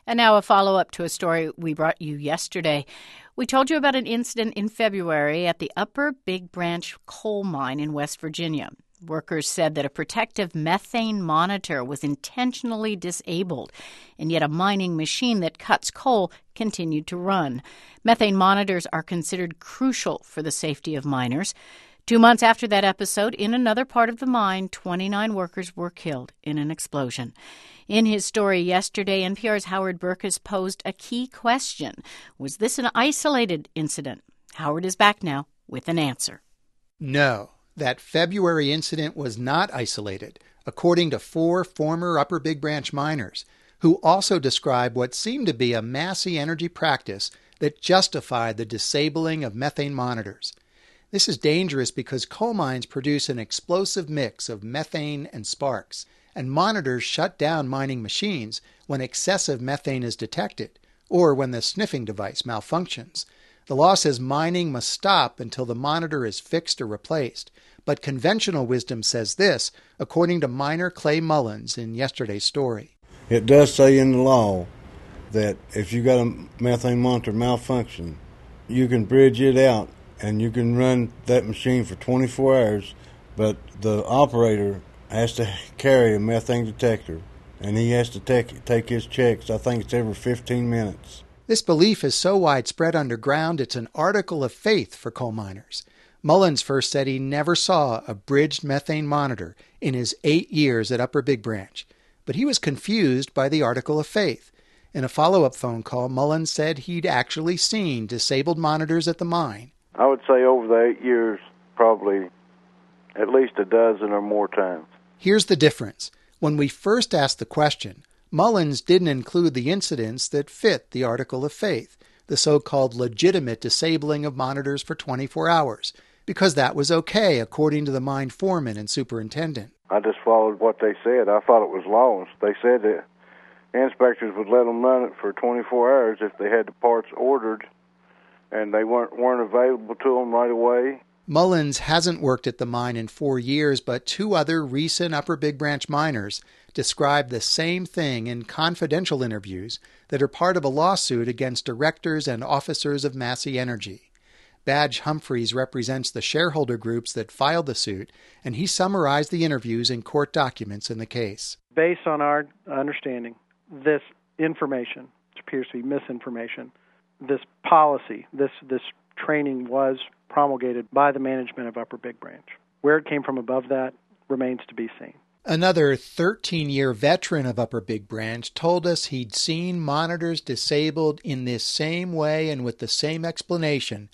And now a follow-up to a story we brought you yesterday. We told you about an incident in February at the Upper Big Branch coal mine in West Virginia. Workers said that a protective methane monitor was intentionally disabled, and yet a mining machine that cuts coal continued to run. Methane monitors are considered crucial for the safety of miners. 2 months after that episode, in another part of the mine, 29 workers were killed in an explosion. In his story yesterday, NPR's Howard Burkus posed a key question. Was this an isolated incident? Howard is back now with an answer. No, that February incident was not isolated, according to 4 former Upper Big Branch miners, who also describe what seemed to be a Massey Energy practice that justified the disabling of methane monitors. This is dangerous because coal mines produce an explosive mix of methane and sparks, and monitors shut down mining machines when excessive methane is detected or when the sniffing device malfunctions. The law says mining must stop until the monitor is fixed or replaced, but conventional wisdom says this, according to miner Clay Mullins in yesterday's story. It does say in the law that if you got a methane monitor malfunction, you can bridge it out and you can run that machine for 24 hours, but the operator has to carry a methane detector, and he has to take his checks. I think it's every 15 minutes. This belief is so widespread underground, it's an article of faith for coal miners. Mullins first said he never saw a bridged methane monitor in his 8 years at Upper Big Branch, but he was confused by the article of faith. In a follow-up phone call, Mullins said he'd actually seen disabled monitors at the mine. I would say over the 8 years, probably at least a dozen or more times. Here's the difference. When we first asked the question, Mullins didn't include the incidents that fit the article of faith, the so-called legitimate disabling of monitors for 24 hours, because that was okay, according to the mine foreman and superintendent. I just followed what they said. I thought it was laws. They said that inspectors would let them run it for 24 hours if they had the parts ordered and they weren't available to them right away. Mullins hasn't worked at the mine in 4 years, but 2 other recent Upper Big Branch miners described the same thing in confidential interviews that are part of a lawsuit against directors and officers of Massey Energy. Badge Humphreys represents the shareholder groups that filed the suit, and he summarized the interviews in court documents in the case. Based on our understanding, this information, which appears to be misinformation, this policy, this training was promulgated by the management of Upper Big Branch. Where it came from above that remains to be seen. Another 13-year veteran of Upper Big Branch told us he'd seen monitors disabled in this same way and with the same explanation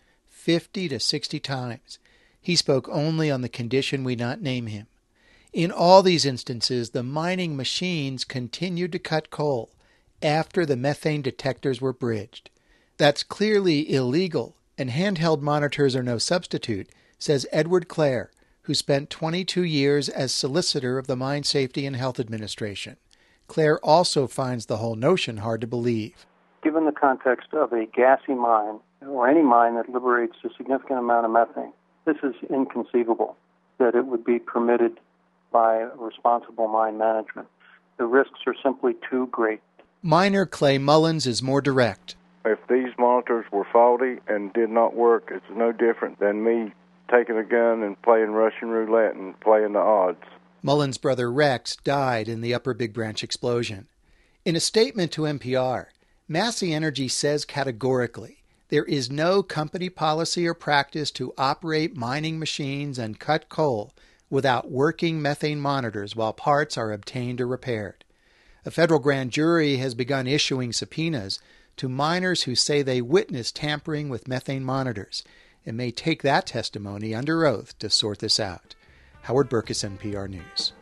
50 to 60 times. He spoke only on the condition we not name him. In all these instances, the mining machines continued to cut coal after the methane detectors were bridged. That's clearly illegal, and handheld monitors are no substitute, says Edward Clare, who spent 22 years as solicitor of the Mine Safety and Health Administration. Clare also finds the whole notion hard to believe. Given the context of a gassy mine, or any mine that liberates a significant amount of methane, this is inconceivable that it would be permitted by responsible mine management. The risks are simply too great. Miner Clay Mullins is more direct. If these monitors were faulty and did not work, it's no different than me taking a gun and playing Russian roulette and playing the odds. Mullins' brother Rex died in the Upper Big Branch explosion. In a statement to NPR, Massey Energy says categorically there is no company policy or practice to operate mining machines and cut coal without working methane monitors while parts are obtained or repaired. A federal grand jury has begun issuing subpoenas to miners who say they witnessed tampering with methane monitors and may take that testimony under oath to sort this out. Howard Burkus, NPR News.